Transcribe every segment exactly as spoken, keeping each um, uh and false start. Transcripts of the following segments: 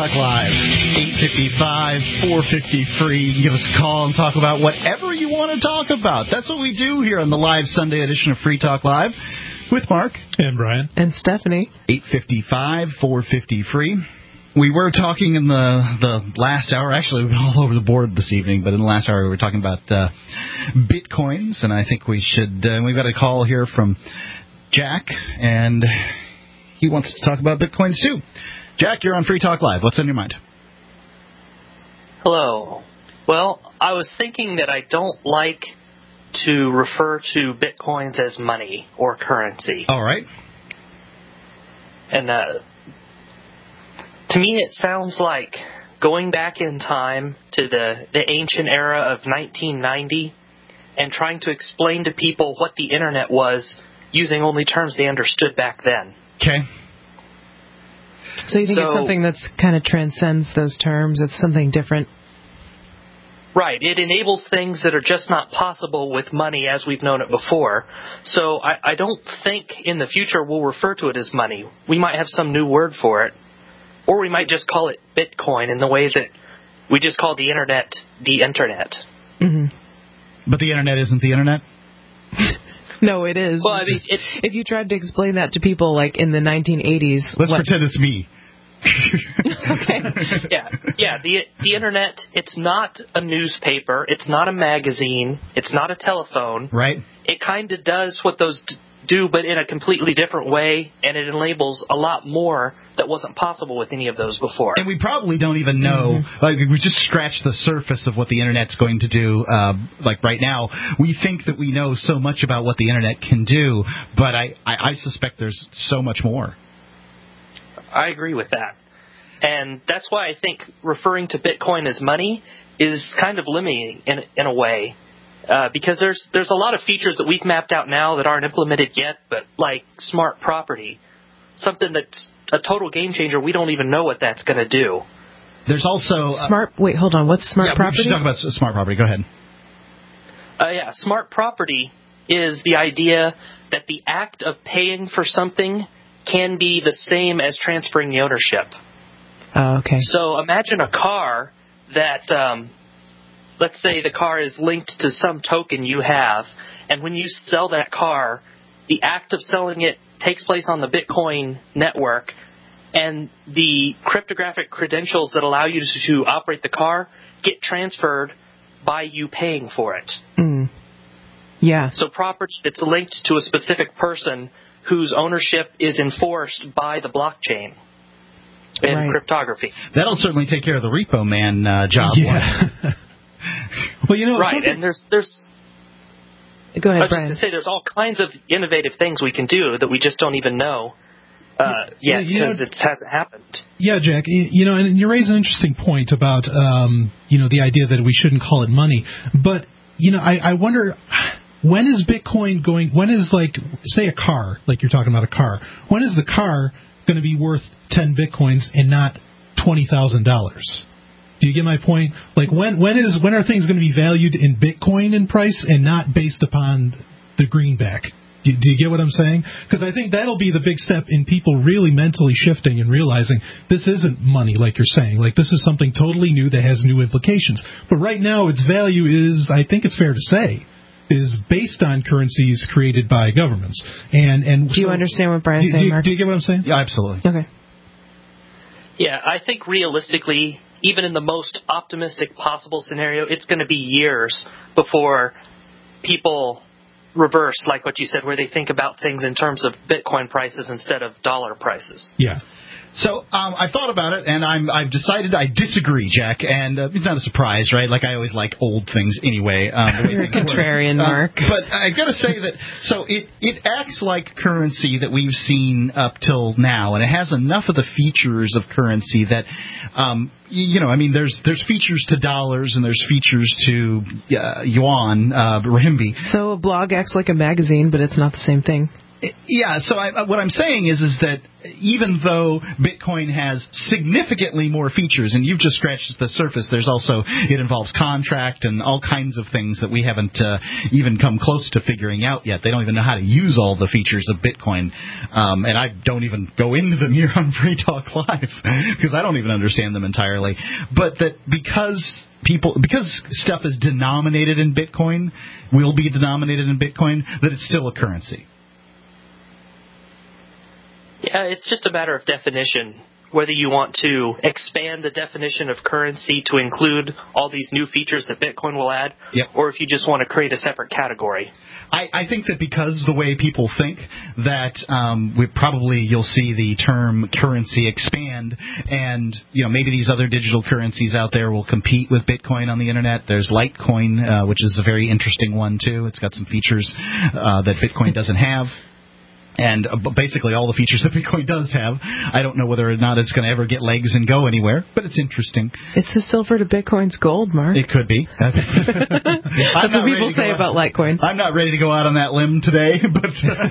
Talk Live, eight five five, four five zero, free. You can give us a call and talk about whatever you want to talk about. That's what we do here on the live Sunday edition of Free Talk Live with Mark. And Brian. And Stephanie. eight five five, four five zero, free. We were talking in the, the last hour, actually, we were all over the board this evening, but in the last hour we were talking about uh, Bitcoins, and I think we should, uh, we've got a call here from Jack, and he wants to talk about Bitcoins too. Jack, you're on Free Talk Live. What's on your mind? Hello. Well, I was thinking that I don't like to refer to Bitcoins as money or currency. All right. And uh, to me, it sounds like going back in time to the, the ancient era of nineteen ninety and trying to explain to people what the Internet was using only terms they understood back then. Okay. So you think so, it's something that's kind of transcends those terms? It's something different? Right. It enables things that are just not possible with money as we've known it before. So I, I don't think in the future we'll refer to it as money. We might have some new word for it. Or we might just call it Bitcoin in the way that we just call the Internet the Internet. Mm-hmm. But the Internet isn't the Internet? No, it is. Well, I mean, it's, if you tried to explain that to people like in the nineteen eighties... Let's what? pretend it's me. Okay. Yeah, yeah. The the Internet, it's not a newspaper. It's not a magazine. It's not a telephone. Right. It kind of does what those d- do, but in a completely different way, and it enables a lot more that wasn't possible with any of those before. And we probably don't even know, mm-hmm. like we just scratched the surface of what the Internet's going to do. Uh, like right now, we think that we know so much about what the Internet can do, but I, I, I suspect there's so much more. I agree with that. And that's why I think referring to Bitcoin as money is kind of limiting in, in a way. Uh, because there's there's a lot of features that we've mapped out now that aren't implemented yet, but like smart property, something that's a total game changer. We don't even know what that's going to do. There's also... Uh, smart... Wait, hold on. What's smart yeah, property? We should talk about smart property. Go ahead. Uh, yeah, smart property is the idea that the act of paying for something can be the same as transferring the ownership. Oh, okay. So imagine a car that... Um, let's say the car is linked to some token you have, and when you sell that car, the act of selling it takes place on the Bitcoin network, and the cryptographic credentials that allow you to, to operate the car get transferred by you paying for it. Mm. Yeah. So property that's linked to a specific person whose ownership is enforced by the blockchain in right. cryptography. That'll certainly take care of the repo man uh, job. Yeah. Well, you know, right, something... and there's there's. Go ahead, I was Brian. just going to say there's all kinds of innovative things we can do that we just don't even know uh, yet because it hasn't happened. Yeah, Jack. You know, and you raise an interesting point about um, you know the idea that we shouldn't call it money, but you know, I, I wonder. When is Bitcoin going, when is, like, say a car, like you're talking about a car, when is the car going to be worth ten Bitcoins and not twenty thousand dollars? Do you get my point? Like, when when is when are things going to be valued in Bitcoin in price and not based upon the greenback? Do, do you get what I'm saying? Because I think that'll be the big step in people really mentally shifting and realizing this isn't money, like you're saying. Like, this is something totally new that has new implications. But right now, its value is, I think it's fair to say, is based on currencies created by governments. And and do you so, understand what Brian's do, saying, do, Mark? do you get what I'm saying? Yeah, absolutely. Okay. Yeah, I think realistically, even in the most optimistic possible scenario, it's going to be years before people reverse, like what you said, where they think about things in terms of Bitcoin prices instead of dollar prices. Yeah. So um, I've thought about it, and I'm, I've decided I disagree, Jack. And uh, it's not a surprise, right? Like, I always like old things anyway. Um, You're a contrarian, uh, Mark. But I've got to say that, so it, it acts like currency that we've seen up till now, and it has enough of the features of currency that, um, you know, I mean, there's there's features to dollars, and there's features to uh, yuan, uh, renminbi. So a blog acts like a magazine, but it's not the same thing. Yeah, so I, what I'm saying is is that even though Bitcoin has significantly more features, and you've just scratched the surface, there's also, it involves contract and all kinds of things that we haven't uh, even come close to figuring out yet. They don't even know how to use all the features of Bitcoin, um, and I don't even go into them here on Free Talk Live because I don't even understand them entirely. But that because people, because stuff is denominated in Bitcoin, will be denominated in Bitcoin, that it's still a currency. Yeah, it's just a matter of definition, whether you want to expand the definition of currency to include all these new features that Bitcoin will add, yep. or if you just want to create a separate category. I, I think that because the way people think, that um, we probably you'll see the term currency expand, and you know maybe these other digital currencies out there will compete with Bitcoin on the internet. There's Litecoin, uh, which is a very interesting one too. It's got some features uh, that Bitcoin doesn't have. And uh, basically all the features that Bitcoin does have. I don't know whether or not it's going to ever get legs and go anywhere, but it's interesting. It's the silver to Bitcoin's gold, Mark. It could be. That's what people say about Litecoin. I'm not ready to go out on that limb today, but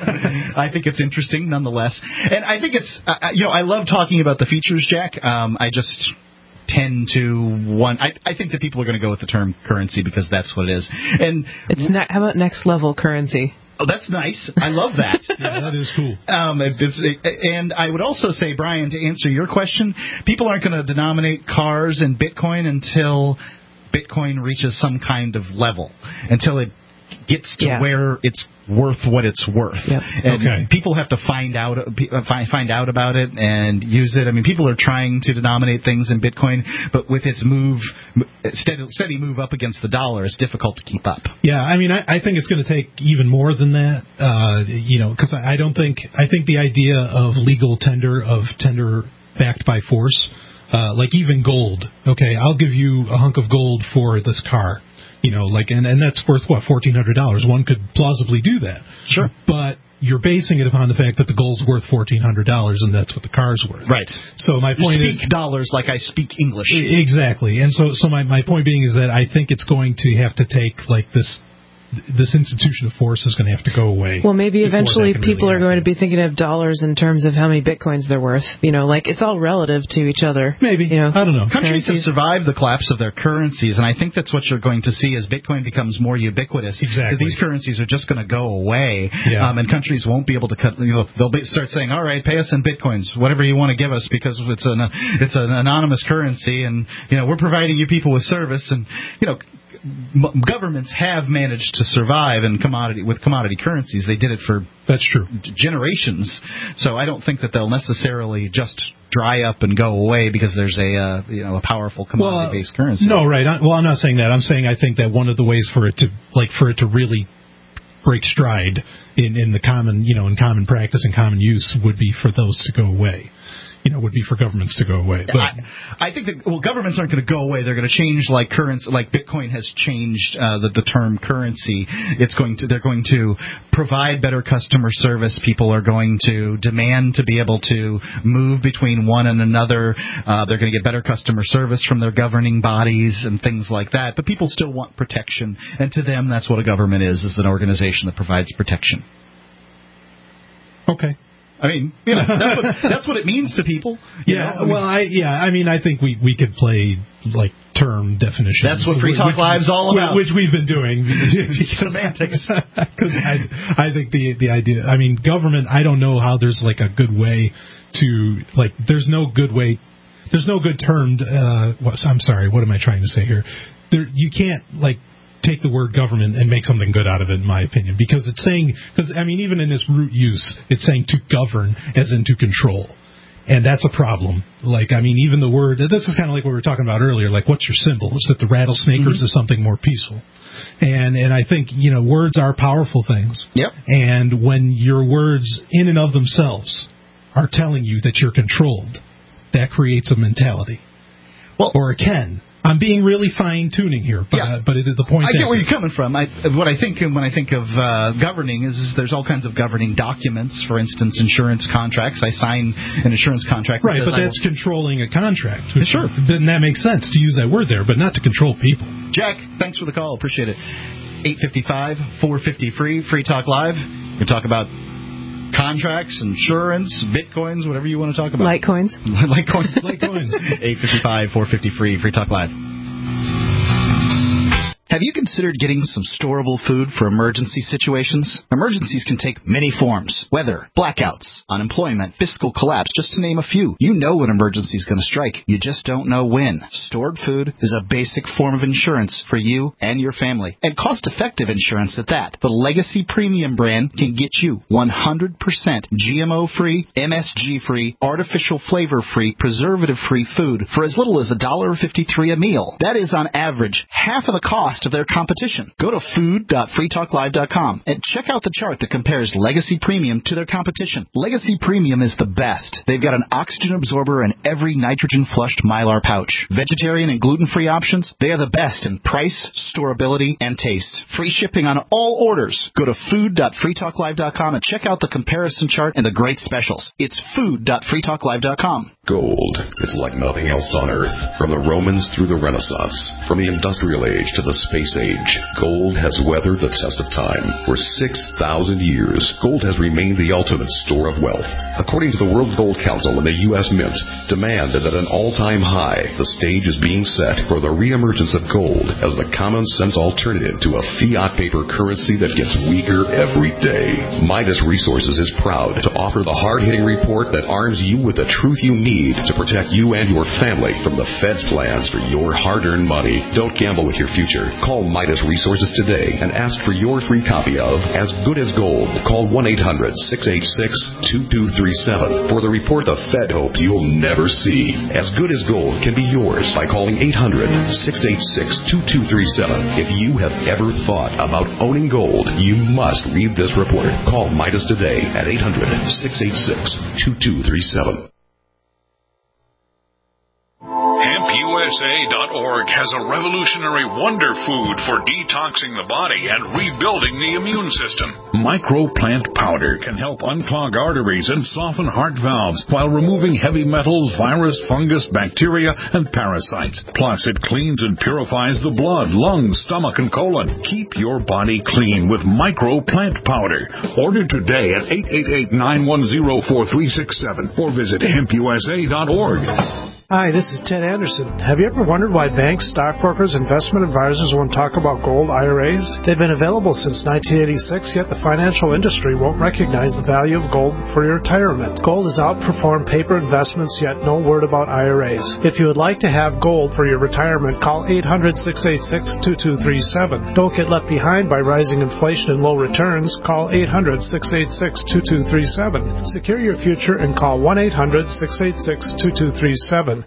I think it's interesting nonetheless. And I think it's, uh, you know, I love talking about the features, Jack. Um, I just tend to one. I, I think that people are going to go with the term currency because that's what it is. And it's ne- how about next level currency? Oh, that's nice. I love that. Yeah, that is cool. Um, it, it's, it, and I would also say, Brian, to answer your question, people aren't going to denominate cars in Bitcoin until Bitcoin reaches some kind of level, until it gets to yeah. where it's worth what it's worth. Yep. And okay. people have to find out find find out about it and use it. I mean, people are trying to denominate things in Bitcoin, but with its move steady, steady move up against the dollar, it's difficult to keep up. Yeah, I mean, I, I think it's going to take even more than that. Uh, you know, because I, I don't think I think the idea of legal tender of tender backed by force, uh, like even gold. Okay, I'll give you a hunk of gold for this car. You know, like, and, and that's worth, what, fourteen hundred dollars. One could plausibly do that. Sure. But you're basing it upon the fact that the gold's worth fourteen hundred dollars, and that's what the car's worth. Right. So my point you is... speak dollars like I speak English. Exactly. And so, so my, my point being is that I think it's going to have to take, like, this... this institution of force is going to have to go away. Well, maybe eventually people really are going to be thinking of dollars in terms of how many bitcoins they're worth. You know, like it's all relative to each other. Maybe. You know, I don't know. Countries currencies. have survived the collapse of their currencies, and I think that's what you're going to see as Bitcoin becomes more ubiquitous. Exactly. These currencies are just going to go away, yeah. um, and countries won't be able to cut. You know, they'll be, start saying, "All right, pay us in bitcoins, whatever you want to give us, because it's an it's an anonymous currency, and you know we're providing you people with service." And you know. Governments have managed to survive in commodity with commodity currencies. They did it for that's true generations. So I don't think that they'll necessarily just dry up and go away because there's a uh, you know a powerful commodity-based well, currency. No, right. I, well, I'm not saying that. I'm saying I think that one of the ways for it to like for it to really break stride in, in the common you know in common practice and common use would be for those to go away. You know, would be for governments to go away. But I, I think that, well, governments aren't going to go away. They're going to change like currency, like Bitcoin has changed uh, the, the term currency. It's going to, they're going to provide better customer service. People are going to demand to be able to move between one and another. Uh, they're going to get better customer service from their governing bodies and things like that. But people still want protection. And to them, that's what a government is, is an organization that provides protection. Okay. I mean, you know, that's what, that's what it means to people. Yeah, know? I mean, well, I yeah, I mean, I think we, we could play like term definitions. That's what Free Talk Live's all about, which we've been doing. Semantics. Because I, I think the the idea. I mean, government. I don't know how there's like a good way to like. There's no good way. There's no good term. Uh, I'm sorry. What am I trying to say here? There, you can't like. take the word government and make something good out of it, in my opinion, because it's saying, because I mean, even in its root use, it's saying to govern as in to control, and that's a problem. Like, I mean, even the word, this is kind of like what we were talking about earlier, like what's your symbol? Is that the rattlesnake, mm-hmm. or is it something more peaceful? And and I think, you know, words are powerful things. Yep. And when your words in and of themselves are telling you that you're controlled, that creates a mentality. Well, or it can. I'm being really fine-tuning here, but, yeah. uh, but it is the point. I get where you're coming from. I, what I think when I think of uh, governing is, is there's all kinds of governing documents. For instance, insurance contracts. I sign an insurance contract. Right, but that's will... controlling a contract. Which, sure. Then that makes sense to use that word there, but not to control people. Jack, thanks for the call. Appreciate it. eight five five, four five zero, free, Free Talk Live. We talk about contracts, insurance, bitcoins, whatever you want to talk about. Litecoins. Litecoins. Litecoins. eight five five, four five zero, free. Free Talk Live. Have you considered getting some storable food for emergency situations? Emergencies can take many forms. Weather, blackouts, unemployment, fiscal collapse, just to name a few. You know when emergency is going to strike. You just don't know when. Stored food is a basic form of insurance for you and your family, and cost-effective insurance at that. The Legacy Premium brand can get you one hundred percent G M O-free, M S G-free, artificial flavor-free, preservative-free food for as little as one dollar fifty-three a meal. That is, on average, half of the cost of their competition. Go to food dot free talk live dot com and check out the chart that compares Legacy Premium to their competition. Legacy Premium is the best. They've got an oxygen absorber in every nitrogen-flushed Mylar pouch. Vegetarian and gluten-free options, they are the best in price, storability, and taste. Free shipping on all orders. Go to food dot free talk live dot com and check out the comparison chart and the great specials. It's food dot free talk live dot com. Gold is like nothing else on Earth. From the Romans through the Renaissance, from the Industrial Age to the Space Age, gold has weathered the test of time. For six thousand years, gold has remained the ultimate store of wealth. According to the World Gold Council and the U S Mint, demand is at an all-time high. The stage is being set for the reemergence of gold as the common-sense alternative to a fiat paper currency that gets weaker every day. Midas Resources is proud to offer the hard-hitting report that arms you with the truth you need to protect you and your family from the Fed's plans for your hard-earned money. Don't gamble with your future. Call Midas Resources today and ask for your free copy of As Good as Gold. Call one eight hundred six eight six two two three seven for the report the Fed hopes you'll never see. As Good as Gold can be yours by calling eight hundred six eight six two two three seven. If you have ever thought about owning gold, you must read this report. Call Midas today at eight hundred six eight six two two three seven. hemp u s a dot org has a revolutionary wonder food for detoxing the body and rebuilding the immune system. Microplant powder can help unclog arteries and soften heart valves while removing heavy metals, virus, fungus, bacteria, and parasites. Plus, it cleans and purifies the blood, lungs, stomach, and colon. Keep your body clean with Microplant powder. Order today at eight eight eight, nine one zero, four three six seven or visit hemp u s a dot org. Hi, this is Ted Anderson. Have you ever wondered why banks, stockbrokers, investment advisors won't talk about gold I R As? They've been available since nineteen eighty-six, yet the financial industry won't recognize the value of gold for your retirement. Gold has outperformed paper investments, yet no word about I R As. If you would like to have gold for your retirement, call eight hundred, six eight six, two two three seven. Don't get left behind by rising inflation and low returns. Call eight hundred, six eight six, two two three seven. Secure your future and call one eight hundred, six eight six, two two three seven.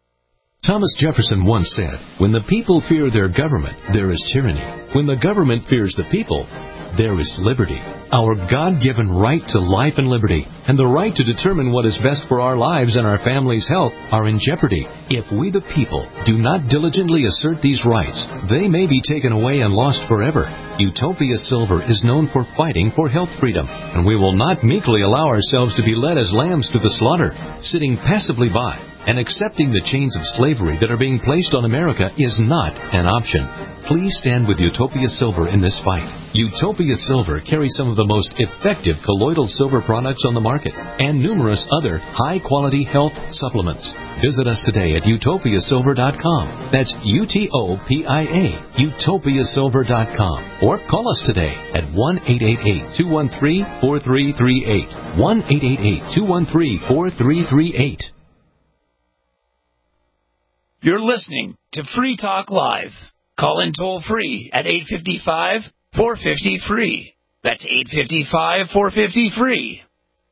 Thomas Jefferson once said, "When the people fear their government, there is tyranny. When the government fears the people, there is liberty." Our God-given right to life and liberty, and the right to determine what is best for our lives and our families' health, are in jeopardy. If we the people do not diligently assert these rights, they may be taken away and lost forever. Utopia Silver is known for fighting for health freedom, and we will not meekly allow ourselves to be led as lambs to the slaughter, sitting passively by. And accepting the chains of slavery that are being placed on America is not an option. Please stand with Utopia Silver in this fight. Utopia Silver carries some of the most effective colloidal silver products on the market and numerous other high-quality health supplements. Visit us today at utopia silver dot com. That's U T O P I A, utopia silver dot com. Or call us today at one eight eight eight, two one three, four three three eight. one eight eight eight, two one three, four three three eight. You're listening to Free Talk Live. Call in toll free at eight five five, four five zero, free. That's eight five five, four five zero, free.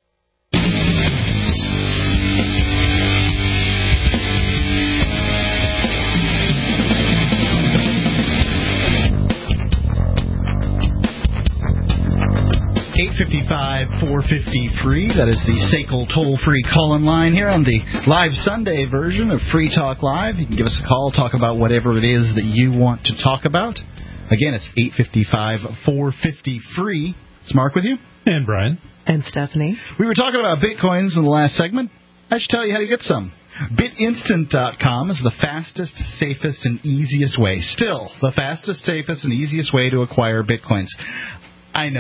eight five five, four five zero, free. That is the S A C L toll-free call-in line here on the live Sunday version of Free Talk Live. You can give us a call, talk about whatever it is that you want to talk about. Again, it's eight five five, four five zero, free. It's Mark with you. And Brian. And Stephanie. We were talking about Bitcoins in the last segment. I should tell you how to get some. bit instant dot com is the fastest, safest, and easiest way. Still, the fastest, safest, and easiest way to acquire Bitcoins. I know.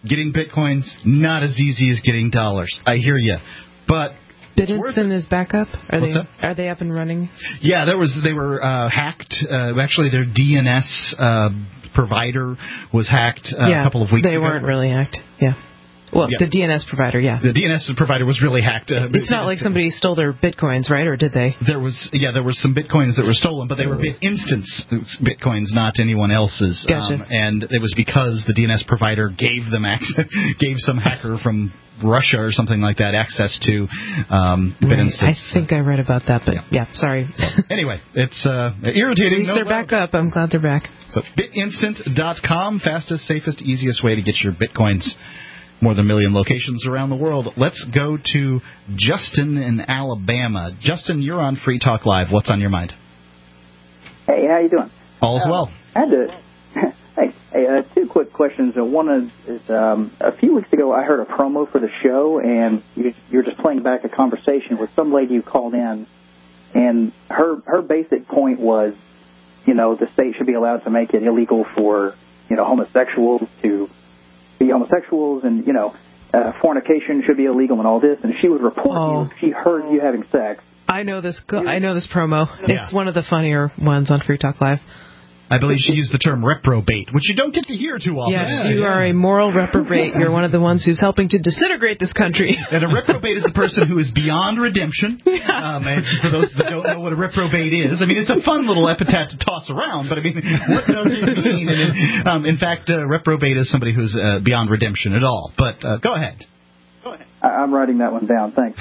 getting Bitcoins, not as easy as getting dollars. I hear you. But BitInstant is back up? Are What's they that? are they up and running? Yeah, there was they were uh, hacked. Uh, actually, their D N S uh, provider was hacked uh, yeah, a couple of weeks they ago. They weren't really hacked. Yeah. Well, yeah. the D N S provider, yeah. The D N S provider was really hacked. Uh, it's not like somebody stole their Bitcoins, right? Or did they? There was, yeah, there were some Bitcoins that were stolen, but they were BitInstant Bitcoins, not anyone else's. Gotcha. Um, and it was because the D N S provider gave them access, gave some hacker from Russia or something like that access to um, right. BitInstant. I think I read about that, but yeah, yeah sorry. Anyway, it's uh, irritating. At least no they're doubt. back up. I'm glad they're back. So bit instant dot com, fastest, safest, easiest way to get your Bitcoins. More than a million locations around the world. Let's go to Justin in Alabama. Justin, you're on Free Talk Live. What's on your mind? Hey, how you doing? All's uh, well. I had to. Hey, hey uh, two quick questions. Uh, one is, is um, a few weeks ago I heard a promo for the show, and you, you're just playing back a conversation with some lady who called in, and her her basic point was, you know, the state should be allowed to make it illegal for, you know, homosexuals to be homosexuals, and, you know, uh, fornication should be illegal and all this, and she would report oh. you if she heard you having sex. I know this. I know this promo. Yeah. It's one of the funnier ones on Free Talk Live. I believe she used the term reprobate, which you don't get to hear too often. Yes, you yeah. are a moral reprobate. You're one of the ones who's helping to disintegrate this country. And a reprobate is a person who is beyond redemption. Yeah. Um, and for those that don't know what a reprobate is, I mean, it's a fun little epithet to toss around, but I mean, what does it mean? And it, um, in fact, uh, reprobate is somebody who's uh, beyond redemption at all. But uh, go ahead. Go ahead. I'm writing that one down. Thanks.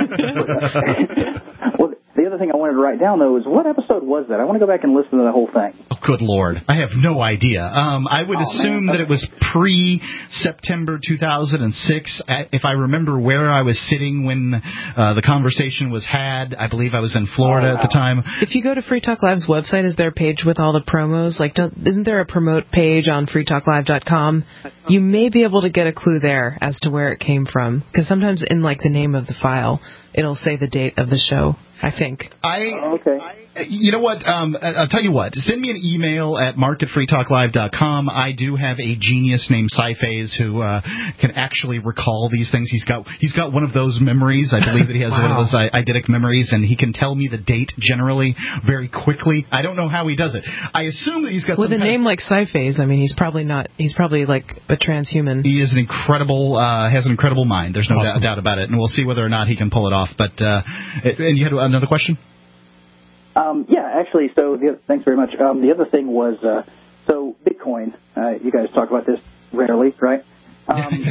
Well, the other thing I wanted to write down, though, is what episode was that? I want to go back and listen to the whole thing. Oh, good Lord. I have no idea. Um, I would oh, assume man. that it was pre-September two thousand six. If I remember where I was sitting when uh, the conversation was had, I believe I was in Florida oh, wow. at the time. If you go to Free Talk Live's website, is there a page with all the promos? Like, don't, isn't there a promote page on free talk live dot com? You may be able to get a clue there as to where it came from, because sometimes in, like, the name of the file, it'll say the date of the show, I think. I oh, okay. You know what? Um, I'll tell you what. Send me an email at mark at free talk live dot com. I do have a genius named Cyphase who uh, can actually recall these things. He's got he's got one of those memories. I believe that he has wow. one of those eidetic memories, and he can tell me the date generally very quickly. I don't know how he does it. I assume that he's got with some a name of, like Cyphase. I mean, he's probably not. He's probably like a transhuman. He is an incredible uh, has an incredible mind. There's no awesome. doubt, doubt about it, and we'll see whether or not he can pull it off. But uh, and you had another question? Um, yeah, actually, so the, thanks very much. Um, the other thing was, uh, so Bitcoin, uh, you guys talk about this rarely, right? Um,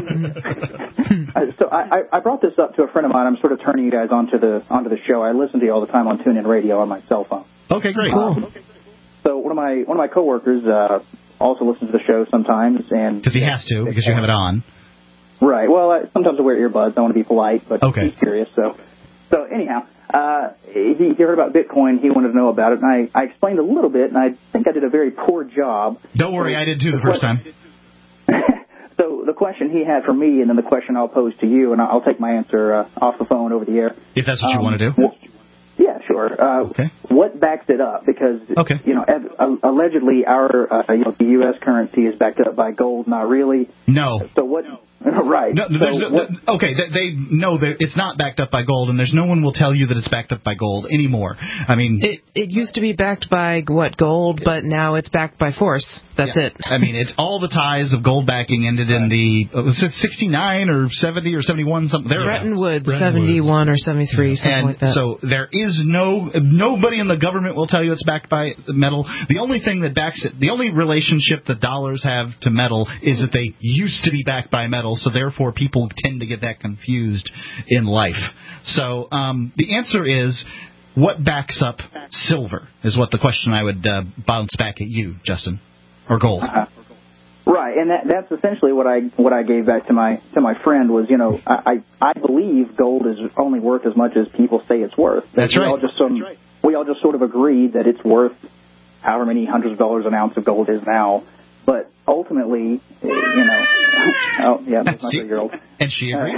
so I, I brought this up to a friend of mine. I'm sort of turning you guys onto the onto the show. I listen to you all the time on TuneIn Radio on my cell phone. Okay, great. Um, so one of my one of my coworkers uh, also listens to the show sometimes, and because he has to, because you have it on. Right. Well, I, sometimes I wear earbuds. I want to be polite, but okay. he's curious. So, so anyhow. Uh, he, he heard about Bitcoin. He wanted to know about it, and I, I explained a little bit, and I think I did a very poor job. Don't worry, so, I did too the, the first question, time. So the question he had for me, and then the question I'll pose to you, and I'll take my answer uh, off the phone over the air. If that's what um, you want to do. Well, yeah, sure. Uh, okay. What backs it up? Because okay. you know, ev- allegedly our uh, you know the U S currency is backed up by gold. Not really. No. So what? No. Right. No, so no, what, okay, they, they know that it's not backed up by gold, and there's no one will tell you that it's backed up by gold anymore. I mean, it it used to be backed by what gold, but now it's backed by force. That's yeah. it. I mean, it's all the ties of gold backing ended in the uh, was it sixty-nine or seventy or seventy-one something there. Bretton Woods, seventy-one or seventy-three, something and like that. So there is no nobody in the government will tell you it's backed by metal. The only thing that backs it, the only relationship that dollars have to metal is that they used to be backed by metal. So therefore, people tend to get that confused in life. So um, the answer is, what backs up silver is what the question I would uh, bounce back at you, Justin, or gold. Uh-huh. Right, and that, that's essentially what I what I gave back to my to my friend was, you know, I I believe gold is only worth as much as people say it's worth. That's we right. All just sort of, right. We all just sort of agreed that it's worth however many hundreds of dollars an ounce of gold is now. But ultimately, you know, oh yeah, that's my three-year-old, and she agrees.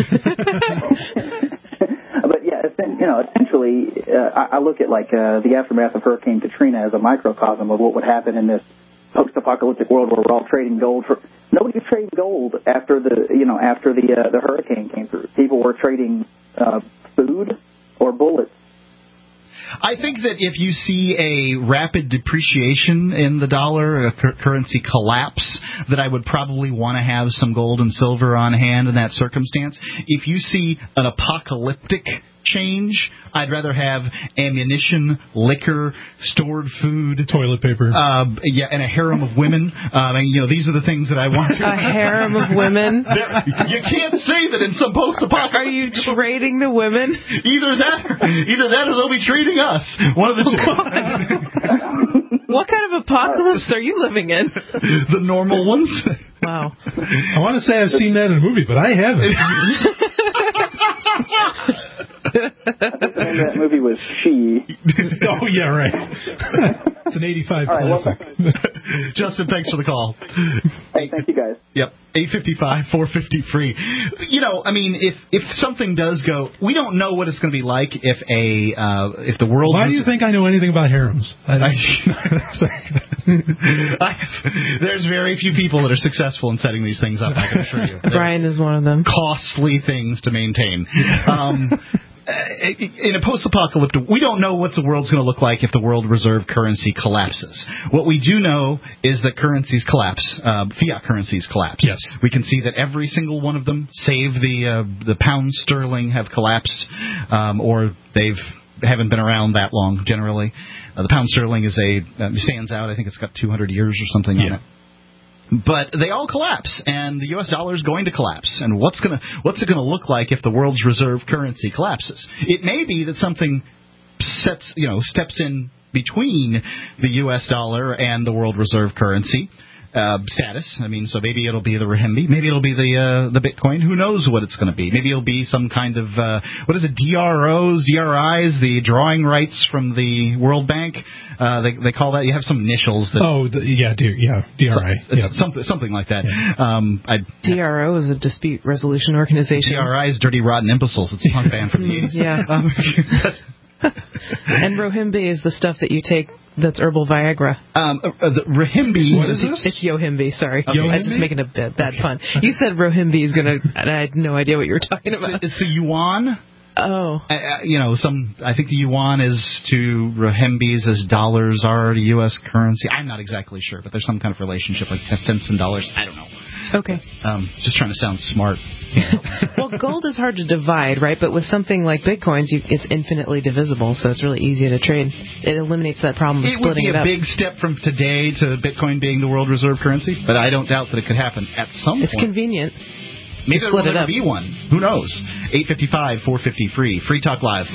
But yeah, you know, essentially, uh, I, I look at like uh, the aftermath of Hurricane Katrina as a microcosm of what would happen in this post-apocalyptic world where we're all trading gold for nobody was trading gold after the you know after the uh, the hurricane came through. People were trading uh, food or bullets. I think that if you see a rapid depreciation in the dollar, a cur- currency collapse, that I would probably want to have some gold and silver on hand in that circumstance. If you see an apocalyptic change, I'd rather have ammunition, liquor, stored food, toilet paper, uh, yeah, and a harem of women. Uh, and, you know, these are the things that I want to. A harem of women. You can't say that in some post-apocalyptic. Are you trading the women? Either that, or, either that, or they'll be trading us. One of the two. What kind of apocalypse are you living in? The normal ones. Wow. I want to say I've seen that in a movie, but I haven't. I think the name of that movie was She. Oh, yeah, right. It's an eighty-five All right, classic. Well, Justin, thanks for the call. hey, thank you, guys. Yep, eight fifty-five, four fifty free. You know, I mean, if if something does go, we don't know what it's going to be like if a uh, if the world. Why do you think I know anything about harems? I, I, there's very few people that are successful in setting these things up. I can assure you. They're Brian is one of them. Costly things to maintain. Um, in a post-apocalyptic, we don't know what the world's going to look like if the world reserve currency collapses. What we do know is that currencies collapse. Uh, fiat currencies collapse. Yes. We can see that every single one of them, save the uh, the pound sterling, have collapsed, um, or they've haven't been around that long generally. Uh, the pound sterling is a uh, stands out. I think it's got two hundred years or something yeah. on it. But they all collapse, and the U S dollar is going to collapse. And what's going to what's it going to look like if the world's reserve currency collapses? It may be that something sets you know steps in between the U S dollar and the world reserve currency uh, status. I mean, so maybe it'll be the renminbi, maybe it'll be the uh, the Bitcoin. Who knows what it's going to be? Maybe it'll be some kind of uh, what is it? D R Os, D R Is, the drawing rights from the World Bank. Uh, they they call that. You have some initials. That, oh, the, yeah, D, yeah, D R I, so, yeah. something something like that. Yeah. Um, I, D R O is a dispute resolution organization. D R I is Dirty Rotten Imbeciles. It's a punk band from the eighties. Yeah. Um, and Rohimbi is the stuff that you take that's herbal Viagra. Um, uh, the Rohimbi. What is this? It's Yohimbi, sorry. Okay. I was just making a bad, bad pun. You said Rohimbi is going to, and I had no idea what you were talking about. It's the, it's the yuan. Oh. Uh, you know, some. I think the yuan is to Rohimbis as dollars are to U S currency. I'm not exactly sure, but there's some kind of relationship, like cents and dollars. I don't know. Okay. Um, just trying to sound smart. Well, gold is hard to divide, right? But with something like Bitcoins, you, it's infinitely divisible, so it's really easy to trade. It eliminates that problem of It would splitting be it a up. big step from today to Bitcoin being the world reserve currency, but I don't doubt that it could happen at some It's point. convenient. Maybe there split will it never up. be one. Who knows? eight fifty-five, four fifty free. Free Talk Live.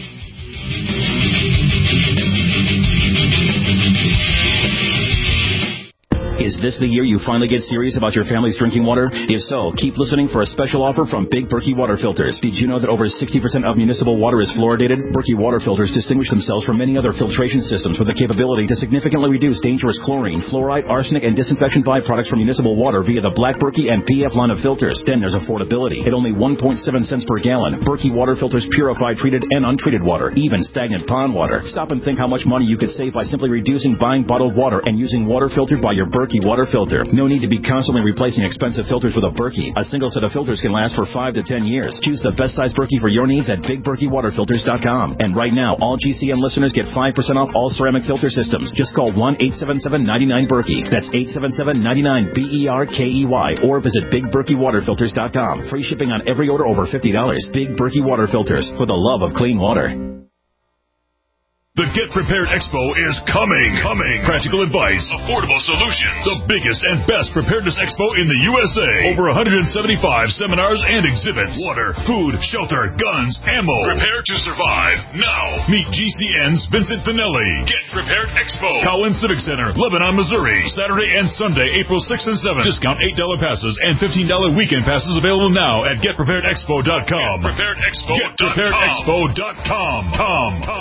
Is this the year you finally get serious about your family's drinking water? If so, keep listening for a special offer from Big Berkey Water Filters. Did you know that over sixty percent of municipal water is fluoridated? Berkey Water Filters distinguish themselves from many other filtration systems with the capability to significantly reduce dangerous chlorine, fluoride, arsenic, and disinfection byproducts from municipal water via the Black Berkey and P F line of filters. Then there's affordability. At only one point seven cents per gallon, Berkey Water Filters purify treated and untreated water, even stagnant pond water. Stop and think how much money you could save by simply reducing buying bottled water and using water filtered by your Berkey Water Filter. No need to be constantly replacing expensive filters with a Berkey. A single set of filters can last for five to ten years. Choose the best size Berkey for your needs at big berkey water filters dot com. And right now, all G C N listeners get five percent off all ceramic filter systems. Just call one eight seven seven, nine nine, Berkey. That's eight seven seven, nine nine, B E R K E Y. Or visit big berkey water filters dot com. Free shipping on every order over fifty dollars. Big Berkey Water Filters, for the love of clean water. The Get Prepared Expo is coming. Coming. Practical advice. Affordable solutions. The biggest and best preparedness expo in the U S A. Over one hundred seventy-five seminars and exhibits. Water, food, shelter, guns, ammo. Prepare to survive now. Meet G C N's Vincent Finelli. Get Prepared Expo. Cowan Civic Center, Lebanon, Missouri. Saturday and Sunday, April sixth and seventh. Discount eight dollars passes and fifteen dollars weekend passes available now at get prepared expo dot com. Get Prepared Expo dot com. Get Prepared Expo dot com. Com. Com.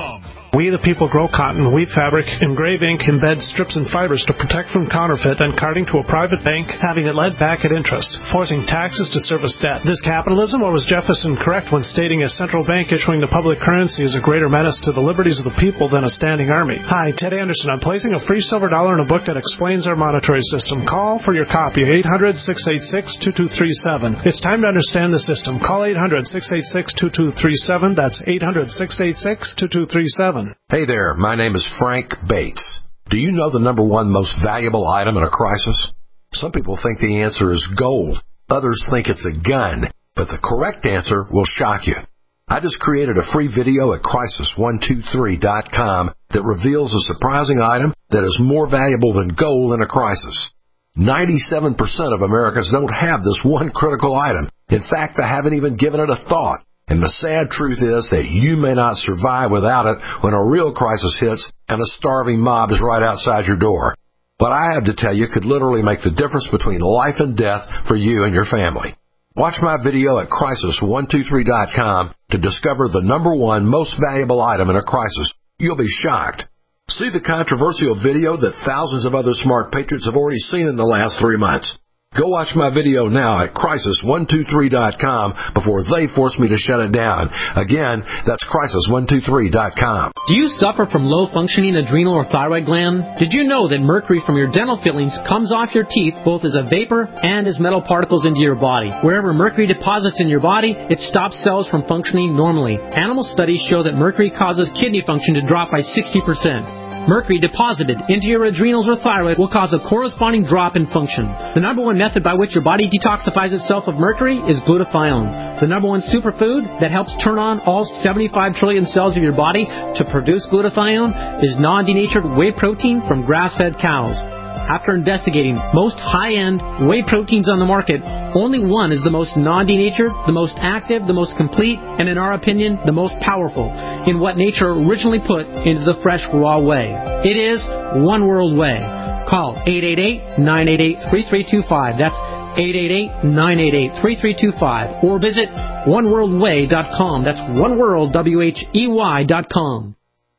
We the people grow cotton, weave fabric, engrave ink, embed strips and fibers to protect from counterfeit, then carting to a private bank, having it led back at interest, forcing taxes to service debt. This capitalism, or was Jefferson correct when stating a central bank issuing the public currency is a greater menace to the liberties of the people than a standing army? Hi, Ted Anderson. I'm placing a free silver dollar in a book that explains our monetary system. Call for your copy, eight hundred, six eight six, two two three seven. It's time to understand the system. Call eight hundred, six eight six, two two three seven. That's eight hundred, six eight six, two two three seven. Hey there, my name is Frank Bates. Do you know the number one most valuable item in a crisis? Some people think the answer is gold. Others think it's a gun. But the correct answer will shock you. I just created a free video at crisis one two three dot com that reveals a surprising item that is more valuable than gold in a crisis. ninety-seven percent of Americans don't have this one critical item. In fact, they haven't even given it a thought. And the sad truth is that you may not survive without it when a real crisis hits and a starving mob is right outside your door. What I have to tell you could literally make the difference between life and death for you and your family. Watch my video at crisis one two three dot com to discover the number one most valuable item in a crisis. You'll be shocked. See the controversial video that thousands of other smart patriots have already seen in the last three months. Go watch my video now at crisis one two three dot com before they force me to shut it down. Again, that's crisis one two three dot com. Do you suffer from low-functioning adrenal or thyroid gland? Did you know that mercury from your dental fillings comes off your teeth both as a vapor and as metal particles into your body? Wherever mercury deposits in your body, it stops cells from functioning normally. Animal studies show that mercury causes kidney function to drop by sixty percent. Mercury deposited into your adrenals or thyroid will cause a corresponding drop in function. The number one method by which your body detoxifies itself of mercury is glutathione. The number one superfood that helps turn on all seventy-five trillion cells of your body to produce glutathione is non-denatured whey protein from grass-fed cows. After investigating most high-end whey proteins on the market, only one is the most non-denatured, the most active, the most complete, and in our opinion, the most powerful in what nature originally put into the fresh, raw whey. It is One World Whey. Call eight eight eight, nine eight eight, three three two five. That's eight eight eight, nine eight eight, three three two five. Or visit one world way dot com. That's oneworld, W H E Y dot com.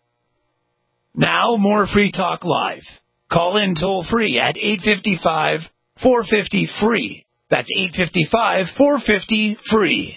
Now, more Free Talk Live. Call in toll-free at eight five five, four five zero, free. That's eight five five, four five zero, free.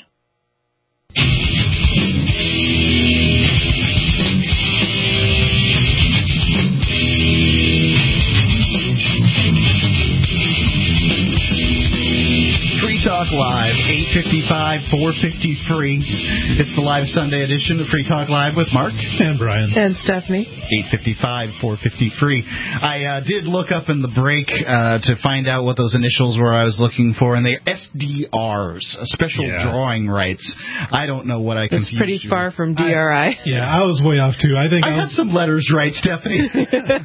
Talk Live, eight five five, four five zero, free. It's the live Sunday edition of Free Talk Live with Mark. And Brian. And Stephanie. eight five five, four five zero, free. I uh, did look up in the break uh, to find out what those initials were I was looking for, and they're S D Rs, special yeah. drawing rights. I don't know what I confused It's pretty you far with. from D R I. I, yeah, I was way off, too. I think I, I was, had some letters right, Stephanie. I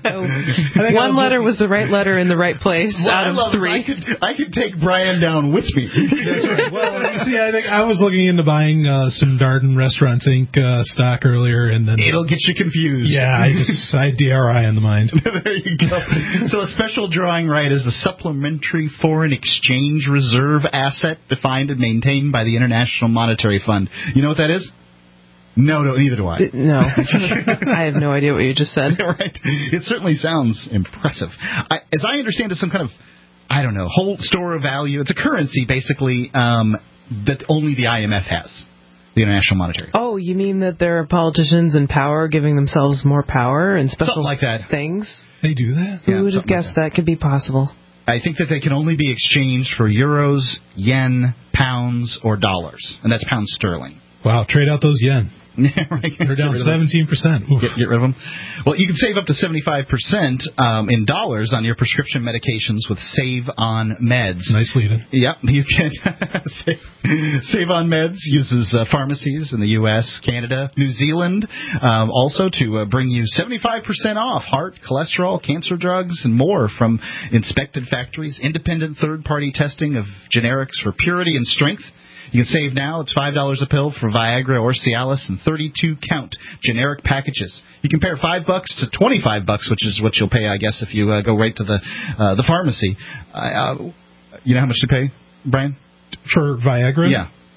think One I was letter was the right letter in the right place well, out of three. I could, I could take Brian down with me. That's right. Well, you see, I think I was looking into buying uh, some Darden Restaurants Incorporated uh, stock earlier, and then it'll get you confused. Yeah, I just I had D R I on the mind. There you go. So a special drawing right is a supplementary foreign exchange reserve asset defined and maintained by the International Monetary Fund. You know what that is? No, no, neither do I. No. I have no idea what you just said. Right. It certainly sounds impressive. I, as I understand, it's some kind of I don't know, whole store of value. It's a currency, basically, um, that only the I M F has, the International Monetary. Oh, you mean that there are politicians in power giving themselves more power and special Something like that. things? They do that? Who Yeah, would have guessed like that. that could be possible? I think that they can only be exchanged for euros, yen, pounds, or dollars. And that's pounds sterling. Wow, trade out those yen. Right. They're down seventeen percent. Get, get rid of them. Well, you can save up to seventy-five percent um, in dollars on your prescription medications with Save On Meds. Nice lead-in. Yep, you can. save, Save On Meds uses uh, pharmacies in the U S, Canada, New Zealand, um, also to uh, bring you seventy-five percent off heart, cholesterol, cancer drugs, and more from inspected factories, independent third-party testing of generics for purity and strength. You can save now. It's five dollars a pill for Viagra or Cialis and thirty-two count generic packages. You compare five bucks to twenty-five bucks, which is what you'll pay, I guess, if you uh, go right to the uh, the pharmacy. Uh, you know how much to pay, Brian? For Viagra? Yeah.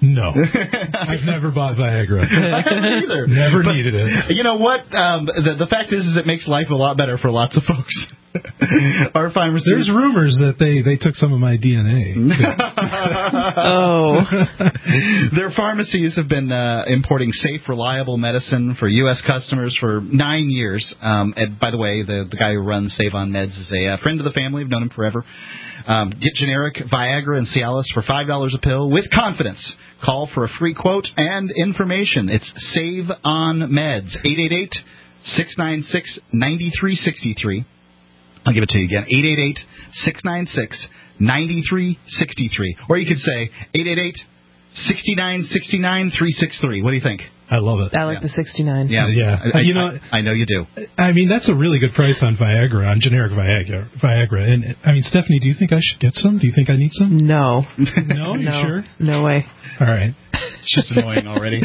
No. I've never bought Viagra. I haven't either. Never But needed it. You know what? Um, the, the fact is, is it makes life a lot better for lots of folks. Our pharmacy. There's rumors that they, they took some of my D N A. Oh. Their pharmacies have been uh, importing safe, reliable medicine for U S customers for nine years. Um, and by the way, the, the guy who runs Save On Meds is a uh, friend of the family. I've known him forever. Um, get generic Viagra and Cialis for five dollars a pill with confidence. Call for a free quote and information. It's Save On Meds, eight eight eight, six nine six, nine three six three. I'll give it to you again, eight eight eight, six nine six, nine three six three. Or you could say eight eight eight, six nine six nine, three six three. What do you think? I love it. I like Yeah. the sixty-nine. Yeah, Yeah. I, I, You know- I, I know you do. I mean, that's a really good price on Viagra, on generic Viagra. Viagra. And, I mean, Stephanie, do you think I should get some? Do you think I need some? No. No? You no. sure? No way. All right. It's just annoying already.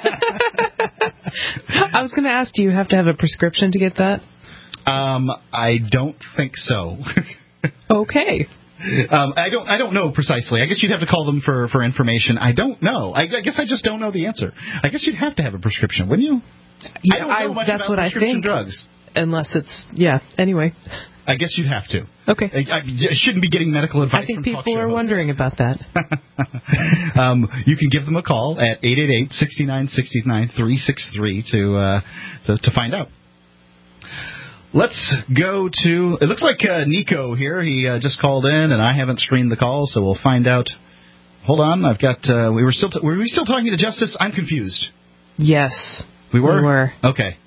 I was going to ask, do you have to have a prescription to get that? Um, I don't think so. Okay. Um, I don't. I don't know precisely. I guess you'd have to call them for, for information. I don't know. I, I guess I just don't know the answer. I guess you'd have to have a prescription, wouldn't you? Yeah, I don't know much that's about what I prescription think. drugs. Unless it's, yeah, anyway. I guess you'd have to. Okay. I, I, I shouldn't be getting medical advice. I think from people talk show are hosts. wondering about that. um, you can give them a call at eight eight eight, six nine six nine, three six three to, uh, to to find out. Let's go to, it looks like uh, Nico here. He uh, just called in, and I haven't screened the call, so we'll find out. Hold on, I've got, uh, we were still, t- were we still talking to Justice? I'm confused. Yes. We were? We were. Okay.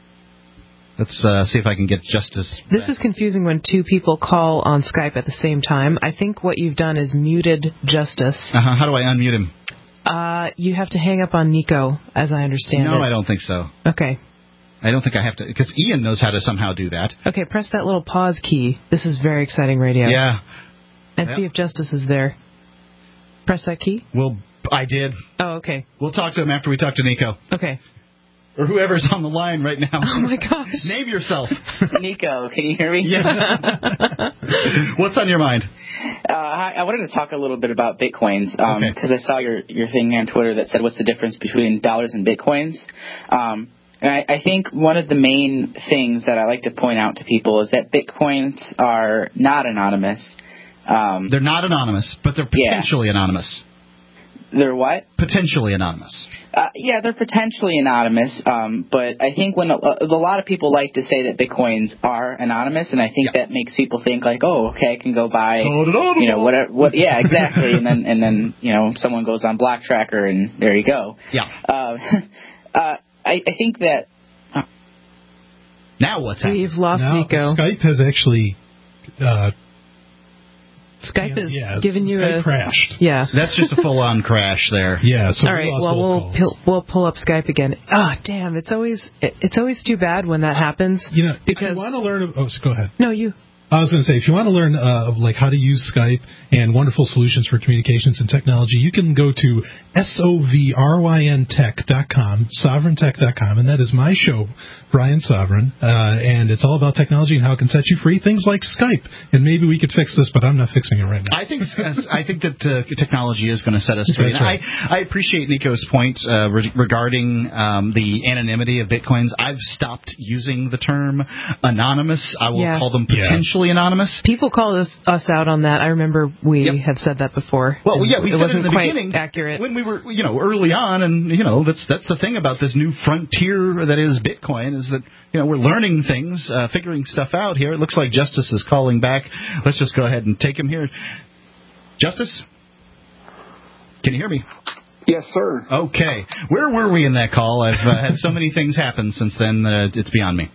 Let's uh, see if I can get Justice. This back. is confusing when two people call on Skype at the same time. I think what you've done is muted Justice. Uh-huh. How do I unmute him? Uh, you have to hang up on Nico, as I understand no, it. I don't think so. Okay. I don't think I have to, because Ian knows how to somehow do that. Okay, press that little pause key. This is very exciting radio. Yeah. And Yeah. see if Justice is there. Press that key? Well, I did. Oh, okay. We'll talk to him after we talk to Nico. Okay. Or whoever's on the line right now. Oh, my gosh. Name yourself. Nico, can you hear me? Yeah. What's on your mind? Uh, hi, I wanted to talk a little bit about Bitcoins because um, Okay. I saw your, your thing on Twitter that said what's the difference between dollars and Bitcoins. Um, and I, I think one of the main things that I like to point out to people is that Bitcoins are not anonymous. Um, They're not anonymous, but they're potentially yeah. anonymous. They're what? Potentially anonymous. Uh, yeah, they're potentially anonymous, um, but I think when a, a lot of people like to say that Bitcoins are anonymous, and I think yeah. that makes people think like, oh, okay, I can go buy, you know, whatever. What? Yeah, exactly. and then and then you know, someone goes on Block Tracker, and there you go. Yeah. Uh, uh, I, I think that. Uh, now what's happening? We've lost now, Nico. Skype has actually. Uh, Skype yeah, is yeah, giving you Skype a crashed. Yeah. That's just a full-on crash there. Yeah. So all we right. lost Well, both we'll calls. pull, we'll pull up Skype again. Ah, oh, damn! It's always it, it's always too bad when that happens. You know, because if you want to learn. Oh, so go ahead. No, you. I was going to say, if you want to learn uh, like how to use Skype and wonderful solutions for communications and technology, you can go to sovryn tech dot com, sovereign tech dot com, and that is my show, Brian Sovereign, uh, and it's all about technology and how it can set you free. Things like Skype, and maybe we could fix this, but I'm not fixing it right now. I think I think that uh, technology is going to set us free. That's right. I, I appreciate Nico's point uh, re- regarding um, the anonymity of Bitcoins. I've stopped using the term anonymous. I will Yeah. call them potentially yeah. anonymous. People call us, us out on that. I remember we Yep. have said that before. Well, yeah, we it said wasn't it in the quite beginning, accurate when we were, you know, early on, and you know, that's that's the thing about this new frontier that is Bitcoin, is that you know we're learning things, uh, figuring stuff out here. It looks like Justice is calling back. Let's just go ahead and take him here. Justice, can you hear me? Yes, sir. Okay, where were we in that call? I've uh, had so many things happen since then. Uh, it's beyond me.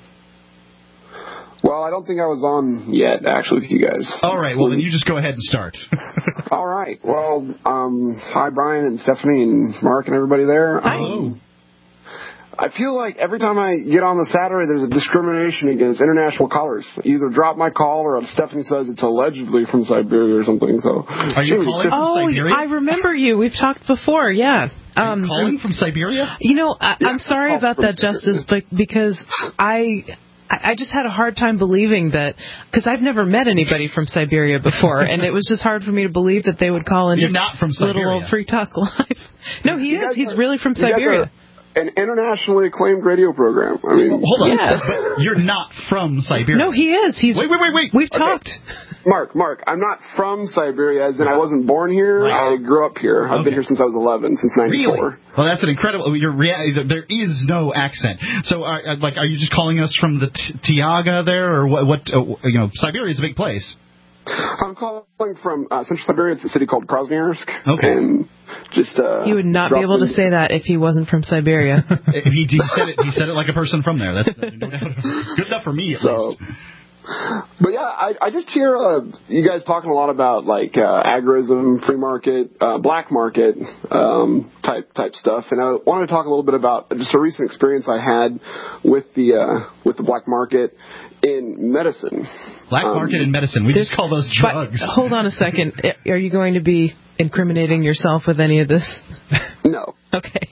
Well, I don't think I was on yet, actually, with you guys. All right, well, then you just go ahead and start. All right. Well, um, hi, Brian and Stephanie and Mark and everybody there. Hi. Um, I feel like every time I get on the Saturday, there's a discrimination against international callers. Either drop my call or Stephanie says it's allegedly from Siberia or something. So, Are you calling from Oh, Siberia? I remember you. We've talked before, yeah. Are Um, you calling from Siberia? You know, I, Yeah, I'm sorry oh, about from that, Justice, but because I I, I just had a hard time believing that, because I've never met anybody from Siberia before, and it was just hard for me to believe that they would call into You're not from Siberia. Little Old Free Talk Live. No, he You is. guys He's are- really from you guys Siberia. are An internationally acclaimed radio program. I mean, Hold on. Yeah. But you're not from Siberia. No, he is. He's. Wait, wait, wait, wait. We've Okay. talked. Mark, Mark, I'm not from Siberia, as in I wasn't born here. Right. I grew up here. I've Okay. been here since I was eleven, since ninety-four. Really? Well, that's an incredible. Your rea- there is no accent. So, are, like, are you just calling us from the t- Tiaga there, or what? What? Uh, you know, Siberia is a big place. I'm calling from uh, Central Siberia. It's a city called Krasnoyarsk. Okay. And just uh, He would not be dropped able to in- say that if he wasn't from Siberia. he, he said it. He said it like a person from there. That's no doubt. Good enough for me, at So, least. But yeah, I, I just hear uh, you guys talking a lot about like uh, agorism, free market, uh, black market um, type type stuff, and I wanted to talk a little bit about just a recent experience I had with the uh, with the black market in medicine. Black Um, market in medicine. We This- just call those drugs. But, hold on a second. Are you going to be incriminating yourself with any of this? No. Okay.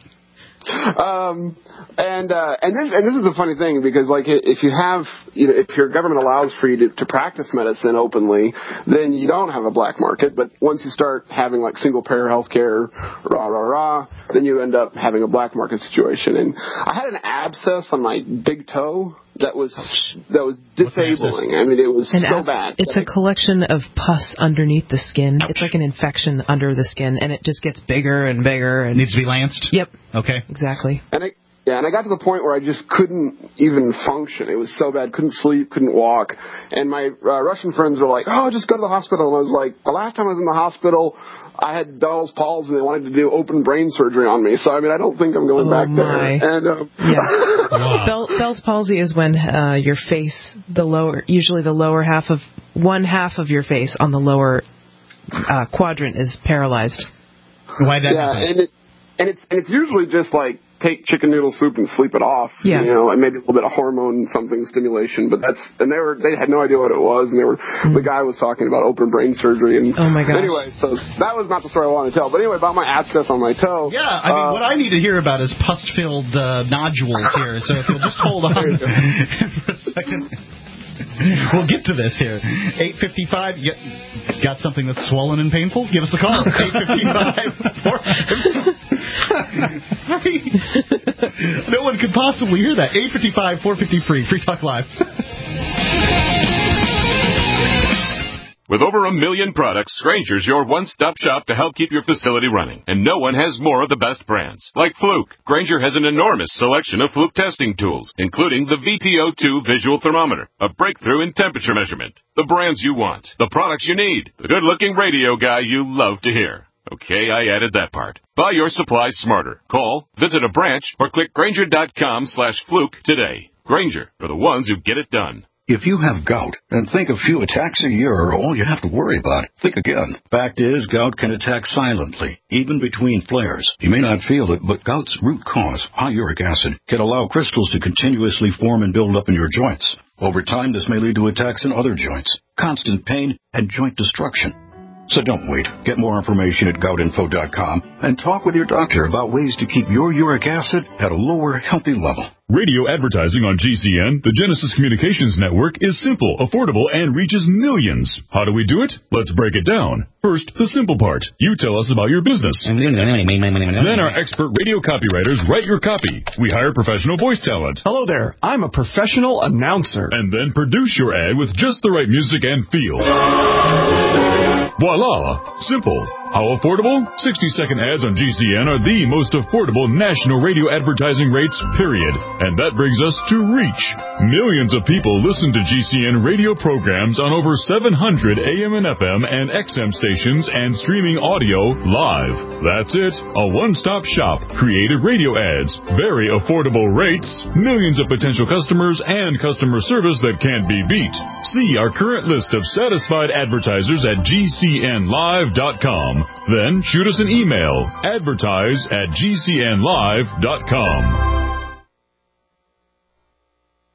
Um, and uh, and this and this is a funny thing because like if you have you know if your government allows for you to, to practice medicine openly, then you don't have a black market. But once you start having like single payer health care, rah rah rah, then you end up having a black market situation. And I had an abscess on my big toe that was that was disabling. I mean, it was And so abs- bad. It's a collection of pus underneath the skin. Ouch. It's like an infection under the skin, and it just gets bigger and bigger. And Needs to be lanced. Yep. Okay. Exactly. And I, yeah, and I got to the point where I just couldn't even function. It was so bad. Couldn't sleep, couldn't walk. And my uh, Russian friends were like, oh, just go to the hospital. And I was like, the last time I was in the hospital, I had Bell's palsy and they wanted to do open brain surgery on me. So, I mean, I don't think I'm going Oh, back my. there. And, uh, Yeah. Bell, Bell's palsy is when uh, your face, the lower, usually the lower half of, one half of your face on the lower uh, quadrant is paralyzed. Why that? yeah, happen? and, it, and, it's, and it's usually just like, take chicken noodle soup and sleep it off. Yeah. You know, and maybe a little bit of hormone something stimulation, but that's and they were they had no idea what it was, and they were mm. the guy was talking about open brain surgery and oh my gosh. Anyway, so that was not the story I wanted to tell. But anyway, about my abscess on my toe. Yeah, I mean, uh, what I need to hear about is pus-filled uh, nodules here. So if you'll just hold on for a second. We'll get to this here. eight fifty-five, you got something that's swollen and painful? Give us a call. eight fifty-five. No one could possibly hear that. eight fifty-five, four fifty, free. Free Talk Live. With over a million products, Grainger's your one-stop shop to help keep your facility running. And no one has more of the best brands. Like Fluke, Grainger has an enormous selection of Fluke testing tools, including the V T O two visual thermometer, a breakthrough in temperature measurement. The brands you want, the products you need, the good-looking radio guy you love to hear. Okay, I added that part. Buy your supplies smarter. Call, visit a branch, or click Grainger.com slash Fluke today. Grainger, for the ones who get it done. If you have gout and think a few attacks a year are all you have to worry about, think again. Fact is, gout can attack silently, even between flares. You may not feel it, but gout's root cause, high uric acid, can allow crystals to continuously form and build up in your joints. Over time, this may lead to attacks in other joints, constant pain, and joint destruction. So don't wait. Get more information at gout info dot com and talk with your doctor about ways to keep your uric acid at a lower, healthy level. Radio advertising on G C N, the Genesis Communications Network, is simple, affordable, and reaches millions. How do we do it? Let's break it down. First, the simple part. You tell us about your business. Then our expert radio copywriters write your copy. We hire professional voice talent. Hello there. I'm a professional announcer. And then produce your ad with just the right music and feel. Voila! Simple. How affordable? sixty-second ads on G C N are the most affordable national radio advertising rates, period. And that brings us to reach. Millions of people listen to G C N radio programs on over seven hundred A M and F M and X M stations and streaming audio live. That's it. A one-stop shop. Creative radio ads. Very affordable rates. Millions of potential customers and customer service that can't be beat. See our current list of satisfied advertisers at G C N live dot com. Then shoot us an email, advertise at G C N live dot com.